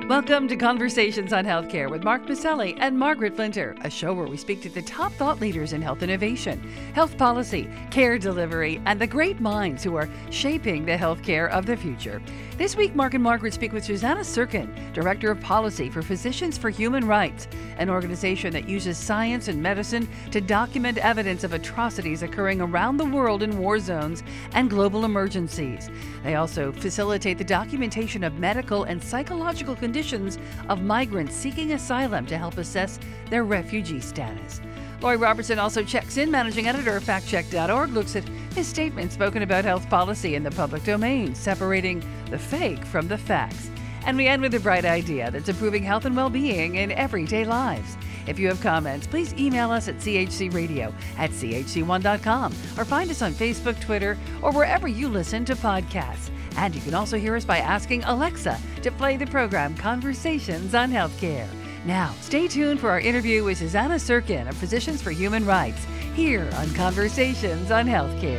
Welcome to Conversations on Healthcare with Mark Maselli and Margaret Flinter, a show where we speak to the top thought leaders in health innovation, health policy, care delivery, and the great minds who are shaping the healthcare of the future. This week, Mark and Margaret speak with Susanna Sirkin, Director of Policy for Physicians for Human Rights, an organization that uses science and medicine to document evidence of atrocities occurring around the world in war zones and global emergencies. They also facilitate the documentation of medical and psychological conditions of migrants seeking asylum to help assess their refugee status. Lori Robertson also checks in. Managing editor of factcheck.org looks at his statement spoken about health policy in the public domain, separating the fake from the facts. And we end with a bright idea that's improving health and well-being in everyday lives. If you have comments, please email us at chcradio@chc1.com or find us on Facebook, Twitter, or wherever you listen to podcasts. And you can also hear us by asking Alexa to play the program Conversations on Healthcare. Now, stay tuned for our interview with Susanna Sirkin of Physicians for Human Rights, here on Conversations on Healthcare.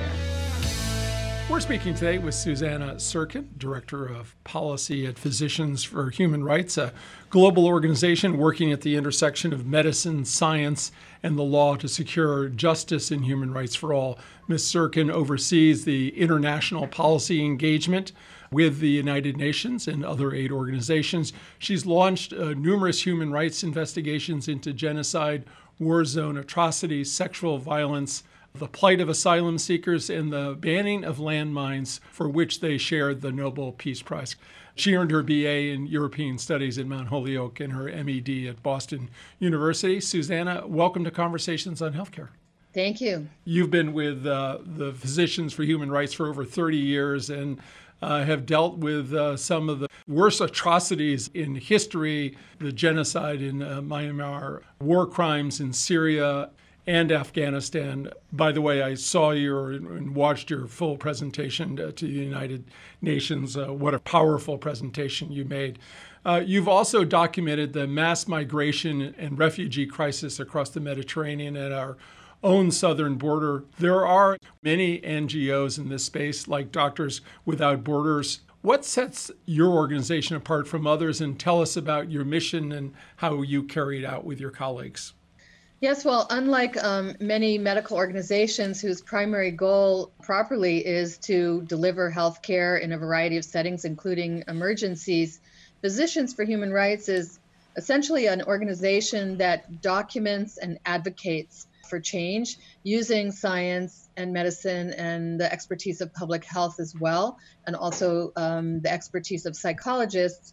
We're speaking today with Susanna Sirkin, Director of Policy at Physicians for Human Rights, a global organization working at the intersection of medicine, science, and the law to secure justice and human rights for all. Ms. Sirkin oversees the international policy engagement with the United Nations and other aid organizations. She's launched numerous human rights investigations into genocide, war zone atrocities, sexual violence, the plight of asylum seekers, and the banning of landmines, for which they shared the Nobel Peace Prize. She earned her BA in European Studies at Mount Holyoke and her MED at Boston University. Susanna, welcome to Conversations on Healthcare. Thank you. You've been with the Physicians for Human Rights for over 30 years and have dealt with some of the worst atrocities in history, the genocide in Myanmar, war crimes in Syria and Afghanistan. By the way, I saw and watched your full presentation to the United Nations. What a powerful presentation you made. You've also documented the mass migration and refugee crisis across the Mediterranean and our own southern border. There are many NGOs in this space, like Doctors Without Borders. What sets your organization apart from others? And tell us about your mission and how you carry it out with your colleagues. Yes, well, unlike many medical organizations whose primary goal properly is to deliver health care in a variety of settings, including emergencies, Physicians for Human Rights is essentially an organization that documents and advocates for change using science and medicine and the expertise of public health as well, and also the expertise of psychologists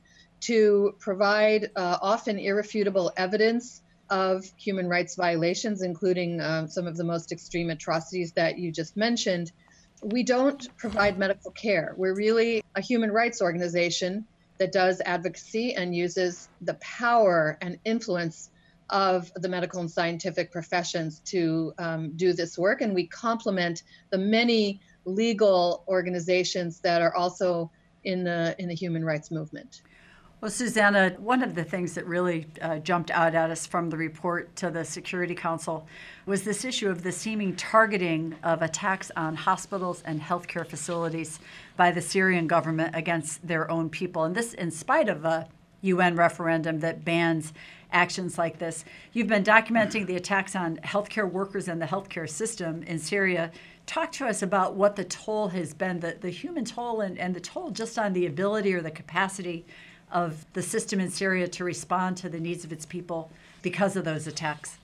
to provide often irrefutable evidence of human rights violations, including some of the most extreme atrocities that you just mentioned. We don't provide medical care. We're really a human rights organization that does advocacy and uses the power and influence of the medical and scientific professions to do this work. And we complement the many legal organizations that are also in the human rights movement. Well, Susanna, one of the things that really jumped out at us from the report to the Security Council was this issue of the seeming targeting of attacks on hospitals and healthcare facilities by the Syrian government against their own people. And this in spite of a UN referendum that bans actions like this. You've been documenting the attacks on healthcare workers and the healthcare system in Syria. Talk to us about what the toll has been, the human toll and the toll just on the ability or the capacity of the system in Syria to respond to the needs of its people because of those attacks.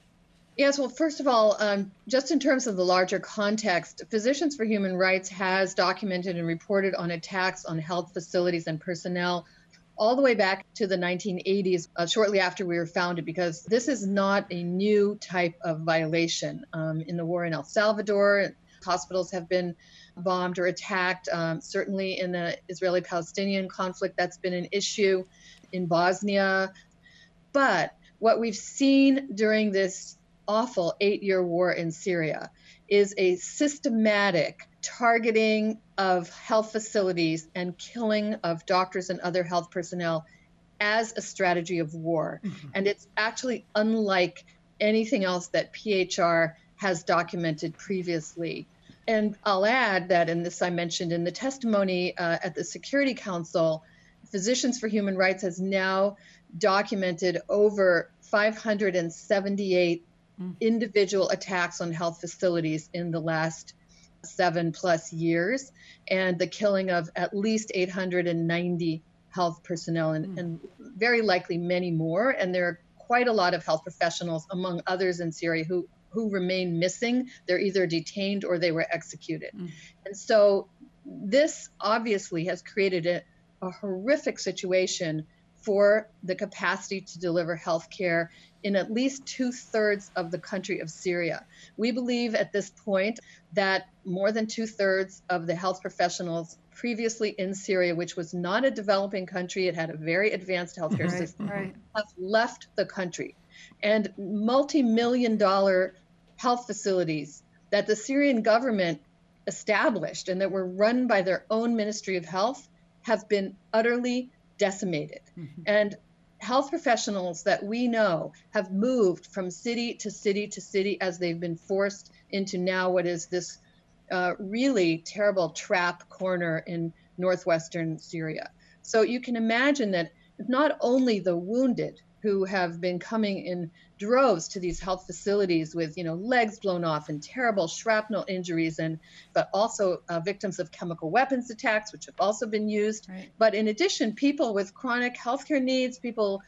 Yes, well, first of all, just in terms of the larger context, Physicians for Human Rights has documented and reported on attacks on health facilities and personnel all the way back to the 1980s, shortly after we were founded, because this is not a new type of violation. In the war in El Salvador, hospitals have been bombed or attacked. Certainly in the Israeli-Palestinian conflict, that's been an issue in Bosnia. But what we've seen during this awful 8-year war in Syria is a systematic targeting of health facilities and killing of doctors and other health personnel as a strategy of war. Mm-hmm. And it's actually unlike anything else that PHR has documented previously. And I'll add that, and this I mentioned in the testimony at the Security Council, Physicians for Human Rights has now documented over 578 individual attacks on health facilities in the last 7+ years, and the killing of at least 890 health personnel, and very likely many more. And there are quite a lot of health professionals, among others in Syria, who remain missing. They're either detained or they were executed. And so this obviously has created a horrific situation for the capacity to deliver health care in at least 2/3 of the country of Syria. We believe at this point that more than 2/3 of the health professionals previously in Syria, which was not a developing country, it had a very advanced healthcare system, have left the country. And multi-million-dollar health facilities that the Syrian government established and that were run by their own Ministry of Health have been utterly decimated. And health professionals that we know have moved from city to city to city as they've been forced into now what is this really terrible trap corner in northwestern Syria. So you can imagine that not only the wounded who have been coming in droves to these health facilities with, legs blown off and terrible shrapnel injuries, but also victims of chemical weapons attacks, which have also been used. But in addition, people with chronic healthcare needs, people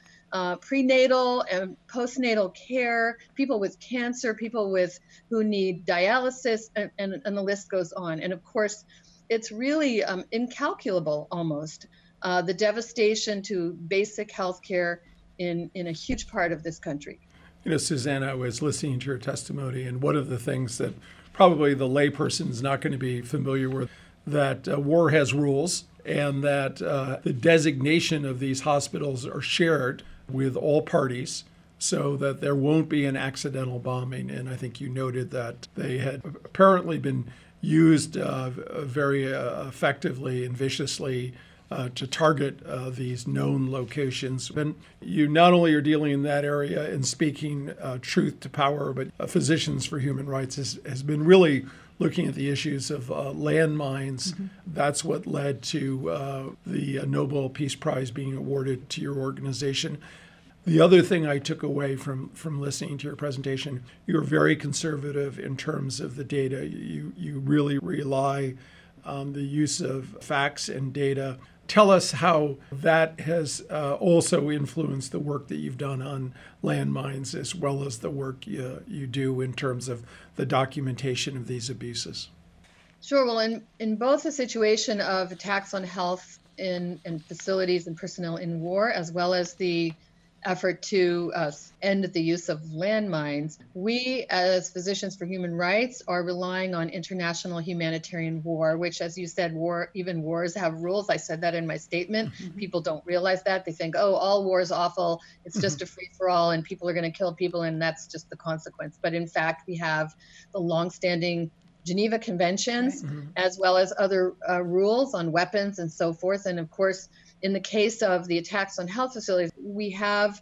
prenatal and postnatal care, people with cancer, people who need dialysis, and the list goes on. And of course, it's really incalculable almost, the devastation to basic healthcare in a huge part of this country. Susanna, I was listening to your testimony, and one of the things that probably the layperson is not going to be familiar with, that war has rules, and that the designation of these hospitals are shared with all parties so that there won't be an accidental bombing. And I think you noted that they had apparently been used very effectively and viciously to target these known locations. And you not only are dealing in that area and speaking truth to power, but Physicians for Human Rights has been really looking at the issues of landmines. That's what led to the Nobel Peace Prize being awarded to your organization. The other thing I took away from listening to your presentation, you're very conservative in terms of the data. You really rely on the use of facts and data. Tell us how that has also influenced the work that you've done on landmines, as well as the work you do in terms of the documentation of these abuses. Sure. Well, in both the situation of attacks on health in facilities and personnel in war, as well as the effort to end the use of landmines, we as Physicians for Human Rights are relying on international humanitarian war, which, as you said, even wars have rules. I said that in my statement. People don't realize that. They think, all war is awful. It's just a free-for-all and people are going to kill people and that's just the consequence. But in fact, we have the longstanding Geneva Conventions, as well as other rules on weapons and so forth. And of course, in the case of the attacks on health facilities, we have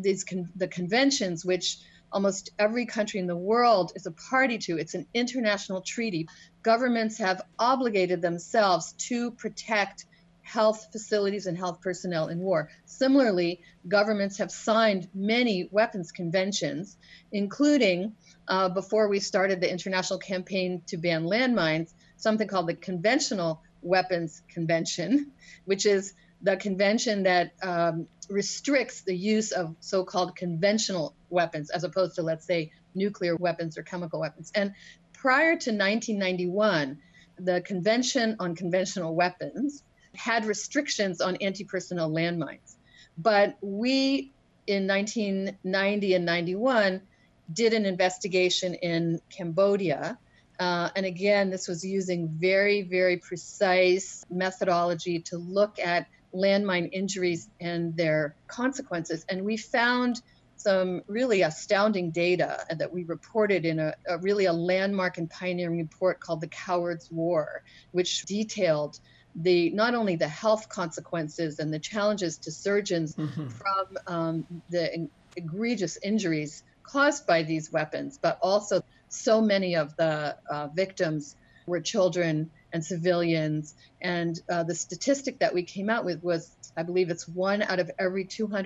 the conventions, which almost every country in the world is a party to. It's an international treaty. Governments have obligated themselves to protect health facilities and health personnel in war. Similarly, governments have signed many weapons conventions, including, before we started the international campaign to ban landmines, something called the Conventional Weapons Convention, which is the convention that restricts the use of so-called conventional weapons as opposed to, let's say, nuclear weapons or chemical weapons. And prior to 1991, the Convention on Conventional Weapons had restrictions on anti-personnel landmines. But we, in 1990 and 91, did an investigation in Cambodia. And again, this was using very, very precise methodology to look at landmine injuries and their consequences. And we found some really astounding data that we reported in a landmark and pioneering report called The Coward's War, which detailed not only the health consequences and the challenges to surgeons from the egregious injuries caused by these weapons, but also so many of the victims were children and civilians. And the statistic that we came out with was, I believe it's 1 out of every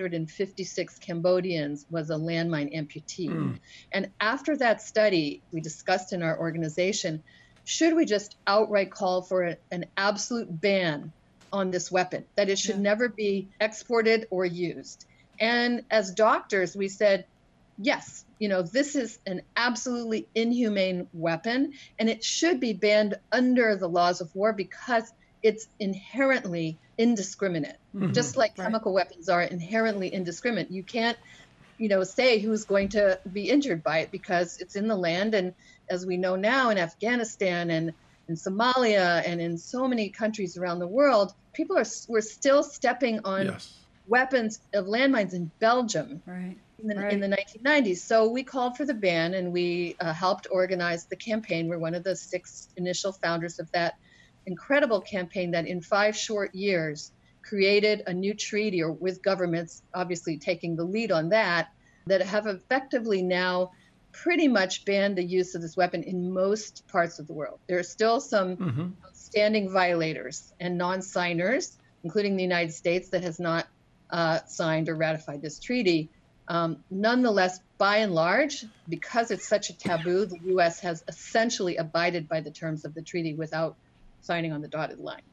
256 Cambodians was a landmine amputee. And after that study, we discussed in our organization, should we just outright call for an absolute ban on this weapon, that it should never be exported or used? And as doctors, we said, yes, this is an absolutely inhumane weapon, and it should be banned under the laws of war because it's inherently indiscriminate, just like chemical weapons are inherently indiscriminate. You can't, say who's going to be injured by it because it's in the land. And as we know now in Afghanistan and in Somalia and in so many countries around the world, we're still stepping on weapons of landmines in Belgium in the 1990s. So we called for the ban, and we helped organize the campaign. We're one of the 6 initial founders of that incredible campaign that in 5 short years created a new treaty, or with governments obviously taking the lead on that have effectively now pretty much banned the use of this weapon in most parts of the world. There are still some outstanding violators and non-signers, including the United States, that has not signed or ratified this treaty. Nonetheless, by and large, because it's such a taboo, the U.S. has essentially abided by the terms of the treaty without signing on the dotted line.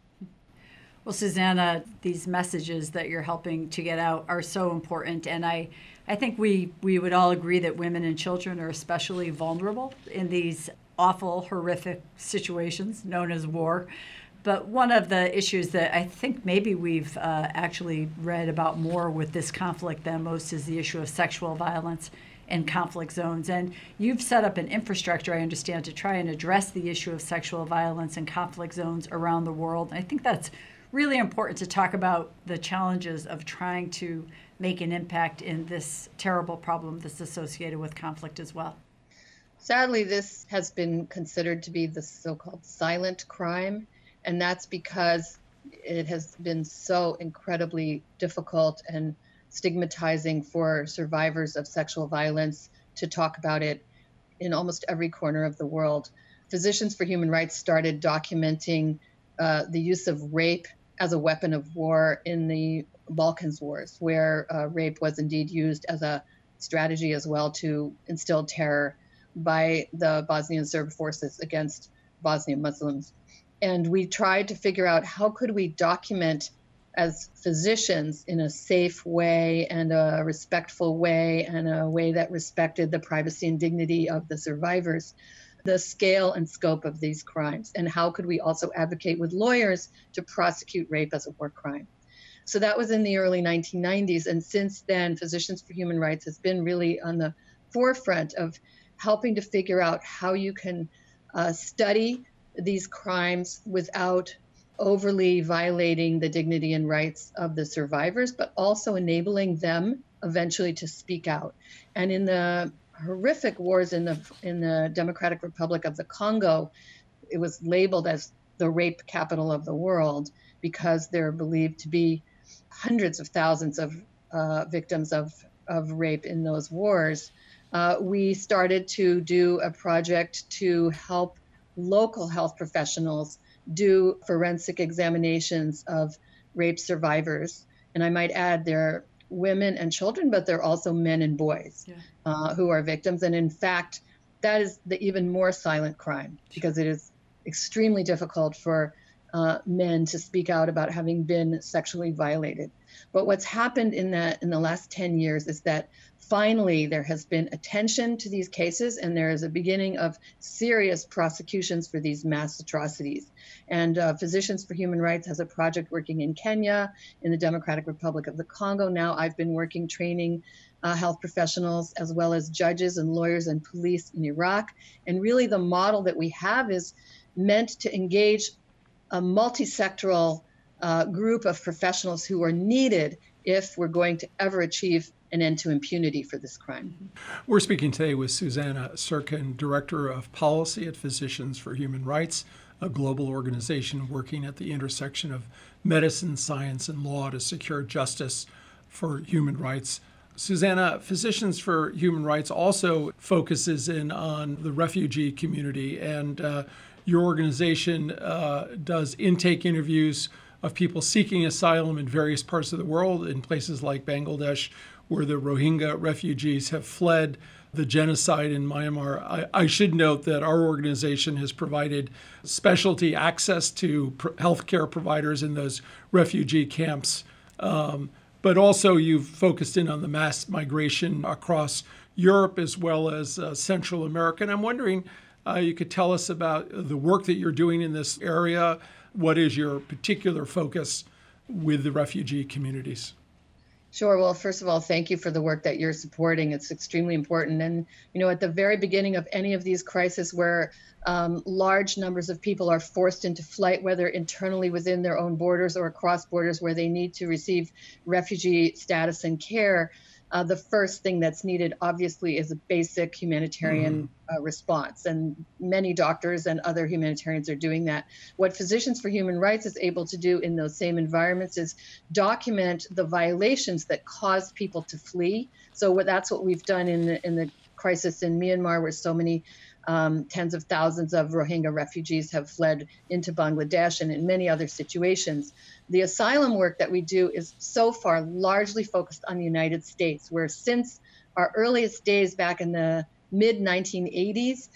Well, Susanna, these messages that you're helping to get out are so important. And I think we would all agree that women and children are especially vulnerable in these awful, horrific situations known as war. But one of the issues that I think maybe we've actually read about more with this conflict than most is the issue of sexual violence in conflict zones. And you've set up an infrastructure, I understand, to try and address the issue of sexual violence in conflict zones around the world. And I think that's really important to talk about the challenges of trying to make an impact in this terrible problem that's associated with conflict as well. Sadly, this has been considered to be the so-called silent crime. And that's because it has been so incredibly difficult and stigmatizing for survivors of sexual violence to talk about it in almost every corner of the world. Physicians for Human Rights started documenting the use of rape as a weapon of war in the Balkans Wars, where rape was indeed used as a strategy as well to instill terror by the Bosnian Serb forces against Bosnian Muslims. And we tried to figure out how could we document as physicians in a safe way and a respectful way and a way that respected the privacy and dignity of the survivors, the scale and scope of these crimes, and how could we also advocate with lawyers to prosecute rape as a war crime. So that was in the early 1990s. And since then, Physicians for Human Rights has been really on the forefront of helping to figure out how you can study these crimes without overly violating the dignity and rights of the survivors, but also enabling them eventually to speak out. And in the horrific wars in the Democratic Republic of the Congo, it was labeled as the rape capital of the world because there are believed to be hundreds of thousands of victims of rape in those wars. We started to do a project to help local health professionals do forensic examinations of rape survivors. And I might add, they're women and children, but they're also men and boys who are victims. And in fact, that is the even more silent crime because it is extremely difficult for men to speak out about having been sexually violated. But what's happened in the last 10 years is that finally there has been attention to these cases, and there is a beginning of serious prosecutions for these mass atrocities. And Physicians for Human Rights has a project working in Kenya, in the Democratic Republic of the Congo. Now I've been working training health professionals as well as judges and lawyers and police in Iraq. And really the model that we have is meant to engage a multi-sectoral group of professionals who are needed if we're going to ever achieve an end to impunity for this crime. We're speaking today with Susanna Sirkin, Director of Policy at Physicians for Human Rights, a global organization working at the intersection of medicine, science, and law to secure justice for human rights. Susanna, Physicians for Human Rights also focuses in on the refugee community, and Your organization does intake interviews of people seeking asylum in various parts of the world, in places like Bangladesh, where the Rohingya refugees have fled the genocide in Myanmar. I should note that our organization has provided specialty access to healthcare providers in those refugee camps. But also you've focused in on the mass migration across Europe as well as Central America. And I'm wondering, you could tell us about the work that you're doing in this area. What is your particular focus with the refugee communities? Sure. Well, first of all, thank you for the work that you're supporting. It's extremely important. And, at the very beginning of any of these crises where large numbers of people are forced into flight, whether internally within their own borders or across borders where they need to receive refugee status and care, the first thing that's needed, obviously, is a basic humanitarian response. And many doctors and other humanitarians are doing that. What Physicians for Human Rights is able to do in those same environments is document the violations that caused people to flee. So that's what we've done in the crisis in Myanmar, where so many tens of thousands of Rohingya refugees have fled into Bangladesh, and in many other situations. The asylum work that we do is so far largely focused on the United States, where since our earliest days back in the mid-1980s,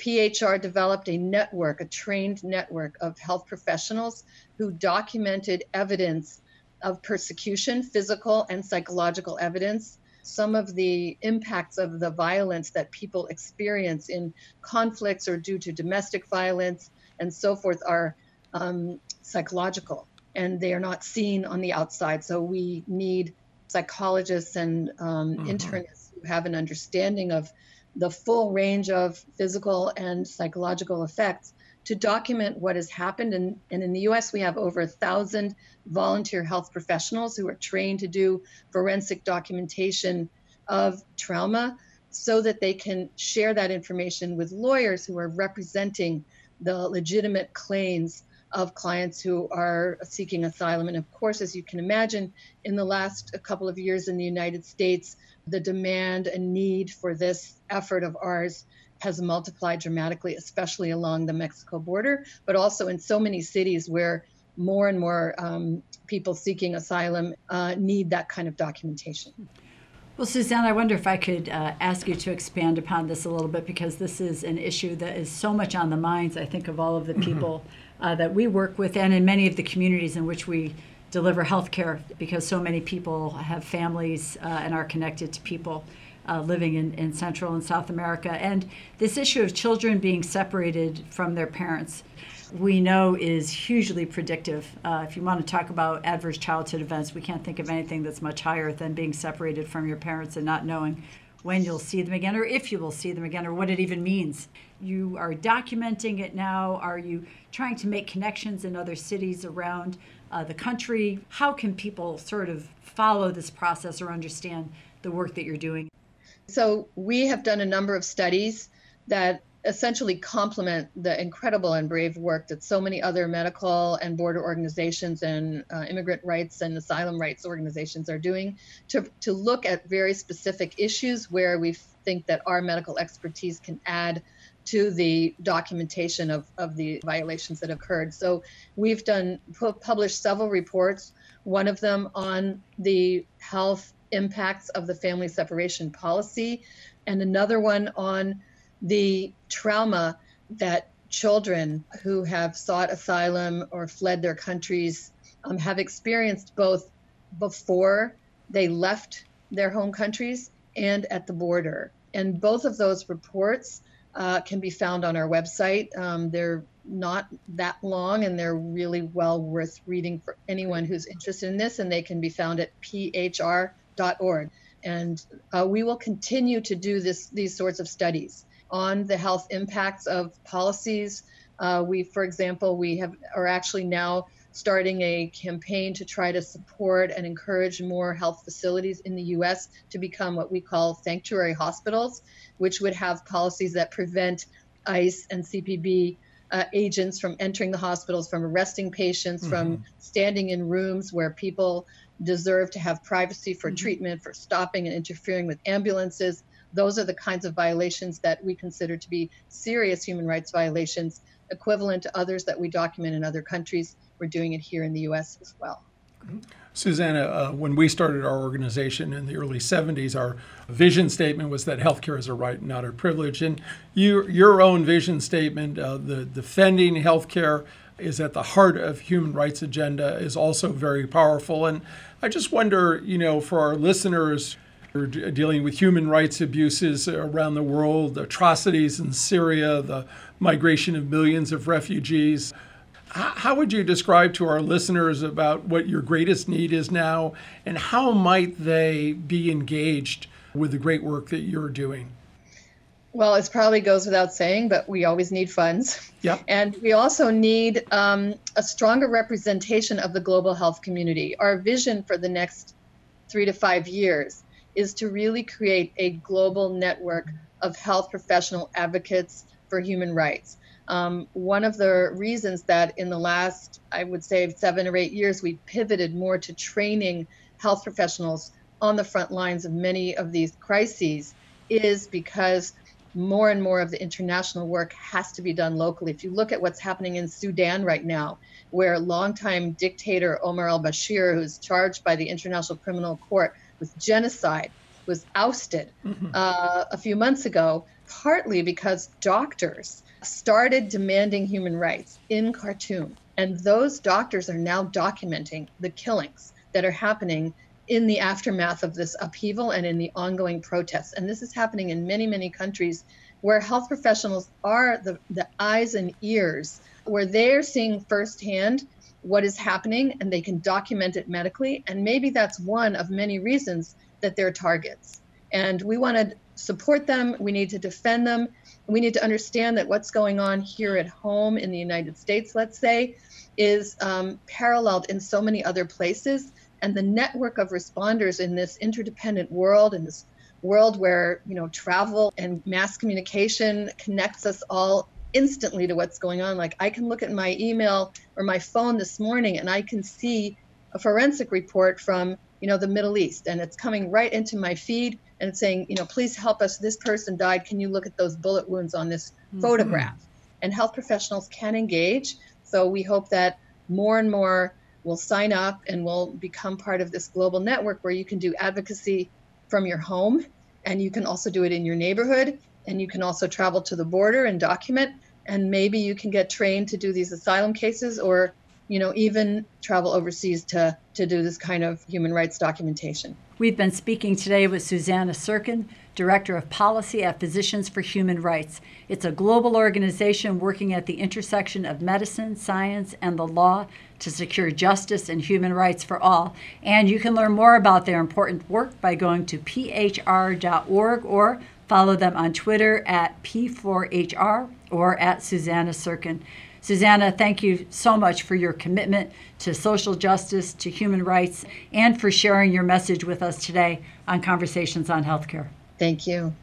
PHR developed a trained network of health professionals who documented evidence of persecution, physical and psychological evidence. Some of the impacts of the violence that people experience in conflicts or due to domestic violence and so forth are psychological, and they are not seen on the outside. So we need psychologists and internists who have an understanding of the full range of physical and psychological effects to document what has happened. And in the US, we have over 1,000 volunteer health professionals who are trained to do forensic documentation of trauma so that they can share that information with lawyers who are representing the legitimate claims of clients who are seeking asylum. And of course, as you can imagine, in the last couple of years in the United States, the demand and need for this effort of ours has multiplied dramatically, especially along the Mexico border, but also in so many cities where more and more people seeking asylum need that kind of documentation. Well, Suzanne, I wonder if I could ask you to expand upon this a little bit, because this is an issue that is so much on the minds, I think, of all of the people that we work with and in many of the communities in which we deliver health care, because so many people have families and are connected to people living in Central and South America. And this issue of children being separated from their parents, we know is hugely predictive. If you want to talk about adverse childhood events, we can't think of anything that's much higher than being separated from your parents and not knowing when you'll see them again, or if you will see them again, or what it even means. You are documenting it now. Are you trying to make connections in other cities around the country? How can people sort of follow this process or understand the work that you're doing? So we have done a number of studies that essentially complement the incredible and brave work that so many other medical and border organizations and immigrant rights and asylum rights organizations are doing to look at very specific issues where we think that our medical expertise can add to the documentation of the violations that occurred. So we've published several reports, one of them on the health impacts of the family separation policy, and another one on the trauma that children who have sought asylum or fled their countries have experienced both before they left their home countries and at the border. And both of those reports can be found on our website. They're not that long, and they're really well worth reading for anyone who's interested in this, and they can be found at phr.org. And we will continue to do these sorts of studies on the health impacts of policies. For example, we are actually now starting a campaign to try to support and encourage more health facilities in the U.S. to become what we call sanctuary hospitals, which would have policies that prevent ICE and CPB agents from entering the hospitals, from arresting patients, from standing in rooms where people deserve to have privacy for treatment, for stopping and interfering with ambulances. Those are the kinds of violations that we consider to be serious human rights violations equivalent to others that we document in other countries. We're doing it here in the U.S. as well. Susanna, when we started our organization in the early 70s, our vision statement was that healthcare is a right, not a privilege. And your own vision statement, the defending healthcare is at the heart of human rights agenda, is also very powerful. And I just wonder, for our listeners who are dealing with human rights abuses around the world, atrocities in Syria, the migration of millions of refugees, how would you describe to our listeners about what your greatest need is now, and how might they be engaged with the great work that you're doing? Well, it probably goes without saying, but we always need funds. Yep. And we also need a stronger representation of the global health community. Our vision for the next 3 to 5 years is to really create a global network of health professional advocates for human rights. One of the reasons that in the last, I would say, 7 or 8 years, we pivoted more to training health professionals on the front lines of many of these crises is because more and more of the international work has to be done locally. If you look at what's happening in Sudan right now, where longtime dictator Omar al-Bashir, who's charged by the International Criminal Court with genocide, was ousted a few months ago, partly because doctors started demanding human rights in Khartoum. And those doctors are now documenting the killings that are happening in the aftermath of this upheaval and in the ongoing protests. And this is happening in many, many countries where health professionals are the eyes and ears, where they're seeing firsthand what is happening and they can document it medically. And maybe that's one of many reasons that they're targets. And we want to support them. We need to defend them. We need to understand that what's going on here at home in the United States, let's say, is paralleled in so many other places. And the network of responders in this interdependent world, in this world where, travel and mass communication connects us all instantly to what's going on. Like I can look at my email or my phone this morning and I can see a forensic report from, the Middle East, and it's coming right into my feed and it's saying, please help us. This person died. Can you look at those bullet wounds on this photograph? And health professionals can engage. So we hope that more and more will sign up and will become part of this global network where you can do advocacy from your home, and you can also do it in your neighborhood, and you can also travel to the border and document, and maybe you can get trained to do these asylum cases or, even travel overseas to do this kind of human rights documentation. We've been speaking today with Susanna Serkin, Director of Policy at Physicians for Human Rights. It's a global organization working at the intersection of medicine, science, and the law to secure justice and human rights for all. And you can learn more about their important work by going to phr.org or follow them on Twitter at P4HR or at Susanna Serkin. Susanna, thank you so much for your commitment to social justice, to human rights, and for sharing your message with us today on Conversations on Healthcare. Thank you.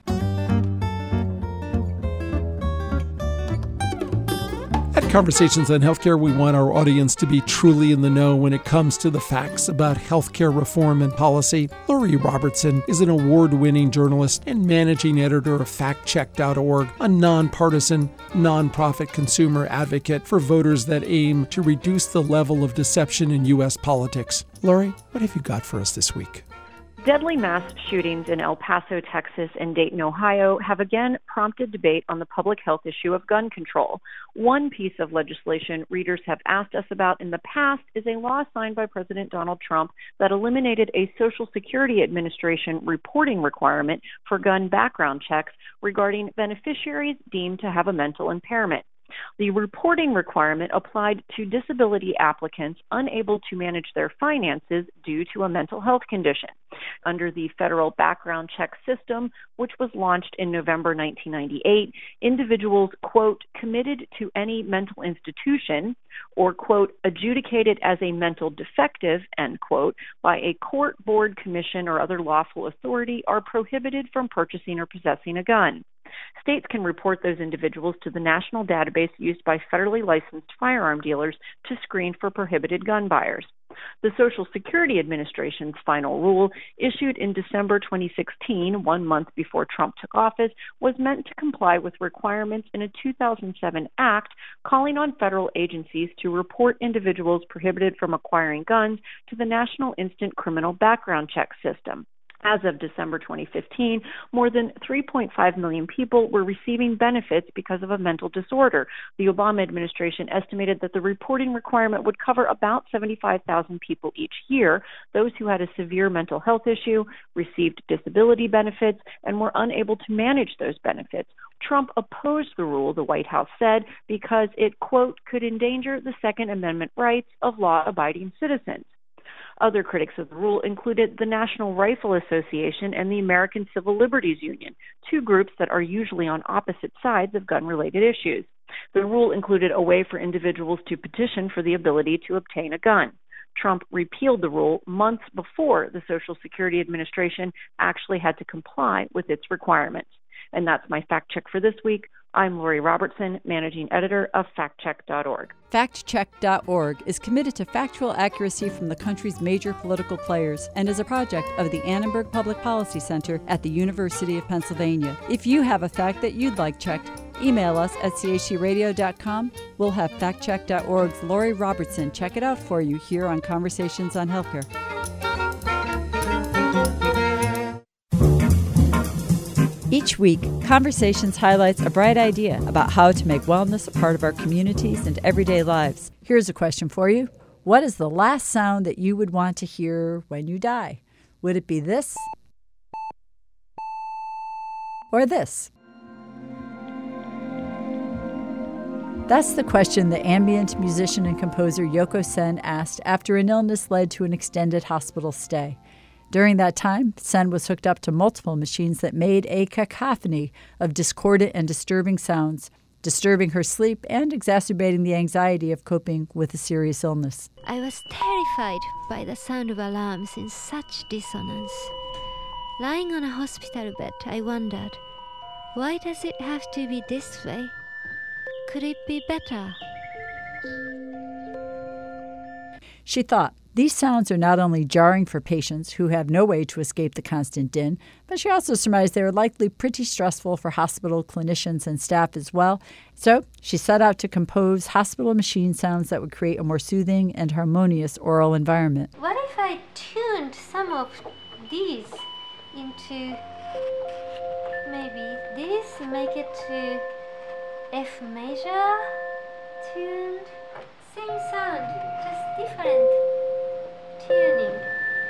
At Conversations on Healthcare, we want our audience to be truly in the know when it comes to the facts about healthcare reform and policy. Lori Robertson is an award-winning journalist and managing editor of FactCheck.org, a nonpartisan, nonprofit consumer advocate for voters that aim to reduce the level of deception in U.S. politics. Lori, what have you got for us this week? Deadly mass shootings in El Paso, Texas, and Dayton, Ohio have again prompted debate on the public health issue of gun control. One piece of legislation readers have asked us about in the past is a law signed by President Donald Trump that eliminated a Social Security Administration reporting requirement for gun background checks regarding beneficiaries deemed to have a mental impairment. The reporting requirement applied to disability applicants unable to manage their finances due to a mental health condition. Under the federal background check system, which was launched in November 1998, individuals, quote, committed to any mental institution or, quote, adjudicated as a mental defective, end quote, by a court, board, commission, or other lawful authority are prohibited from purchasing or possessing a gun. States can report those individuals to the national database used by federally licensed firearm dealers to screen for prohibited gun buyers. The Social Security Administration's final rule, issued in December 2016, 1 month before Trump took office, was meant to comply with requirements in a 2007 act calling on federal agencies to report individuals prohibited from acquiring guns to the National Instant Criminal Background Check System. As of December 2015, more than 3.5 million people were receiving benefits because of a mental disorder. The Obama administration estimated that the reporting requirement would cover about 75,000 people each year, those who had a severe mental health issue, received disability benefits, and were unable to manage those benefits. Trump opposed the rule, the White House said, because it, quote, could endanger the Second Amendment rights of law-abiding citizens. Other critics of the rule included the National Rifle Association and the American Civil Liberties Union, two groups that are usually on opposite sides of gun-related issues. The rule included a way for individuals to petition for the ability to obtain a gun. Trump repealed the rule months before the Social Security Administration actually had to comply with its requirements. And that's my fact check for this week. I'm Lori Robertson, managing editor of factcheck.org. Factcheck.org is committed to factual accuracy from the country's major political players and is a project of the Annenberg Public Policy Center at the University of Pennsylvania. If you have a fact that you'd like checked, email us at chcradio.com. We'll have factcheck.org's Lori Robertson check it out for you here on Conversations on Healthcare. Each week, Conversations highlights a bright idea about how to make wellness a part of our communities and everyday lives. Here's a question for you. What is the last sound that you would want to hear when you die? Would it be this? Or this? That's the question the ambient musician and composer Yoko Sen asked after an illness led to an extended hospital stay. During that time, Sen was hooked up to multiple machines that made a cacophony of discordant and disturbing sounds, disturbing her sleep and exacerbating the anxiety of coping with a serious illness. I was terrified by the sound of alarms in such dissonance. Lying on a hospital bed, I wondered, why does it have to be this way? Could it be better? She thought, these sounds are not only jarring for patients who have no way to escape the constant din, but she also surmised they were likely pretty stressful for hospital clinicians and staff as well. So she set out to compose hospital machine sounds that would create a more soothing and harmonious oral environment. What if I tuned some of these into maybe this, make it to F major, tuned, same sound, just different tuning.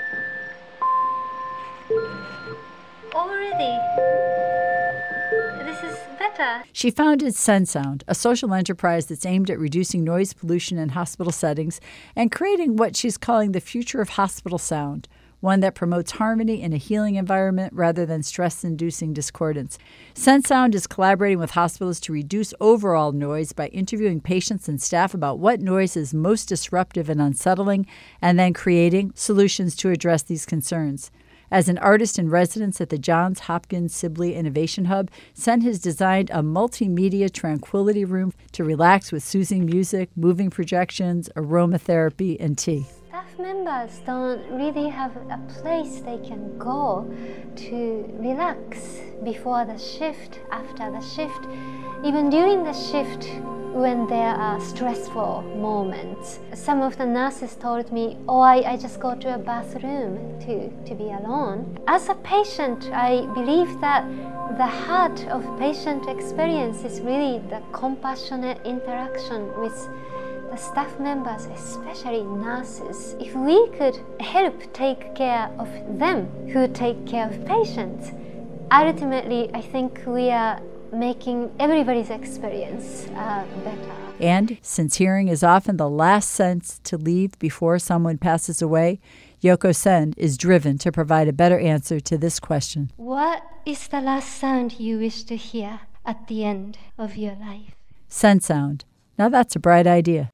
Already, this is better. She founded SenSound, a social enterprise that's aimed at reducing noise pollution in hospital settings and creating what she's calling the future of hospital sound, one that promotes harmony in a healing environment rather than stress-inducing discordance. SenSound is collaborating with hospitals to reduce overall noise by interviewing patients and staff about what noise is most disruptive and unsettling, and then creating solutions to address these concerns. As an artist in residence at the Johns Hopkins Sibley Innovation Hub, Sen has designed a multimedia tranquility room to relax with soothing music, moving projections, aromatherapy, and tea. Staff members don't really have a place they can go to relax before the shift, after the shift, even during the shift when there are stressful moments. Some of the nurses told me, I just go to a bathroom to be alone. As a patient, I believe that the heart of patient experience is really the compassionate interaction with the staff members, especially nurses. If we could help take care of them who take care of patients, ultimately I think we are making everybody's experience better. And since hearing is often the last sense to leave before someone passes away, Yoko Sen is driven to provide a better answer to this question. What is the last sound you wish to hear at the end of your life? SenSound. Now that's a bright idea.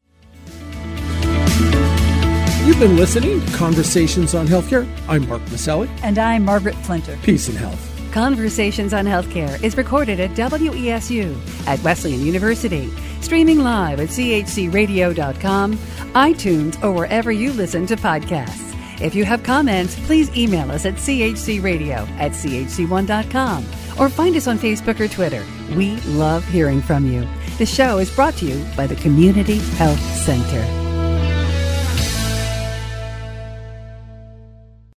You've been listening to Conversations on Healthcare. I'm Mark Maselli. And I'm Margaret Flinter. Peace and health. Conversations on Healthcare is recorded at WESU at Wesleyan University, streaming live at chcradio.com, iTunes, or wherever you listen to podcasts. If you have comments, please email us at chcradio@chc1.com or find us on Facebook or Twitter. We love hearing from you. The show is brought to you by the Community Health Center.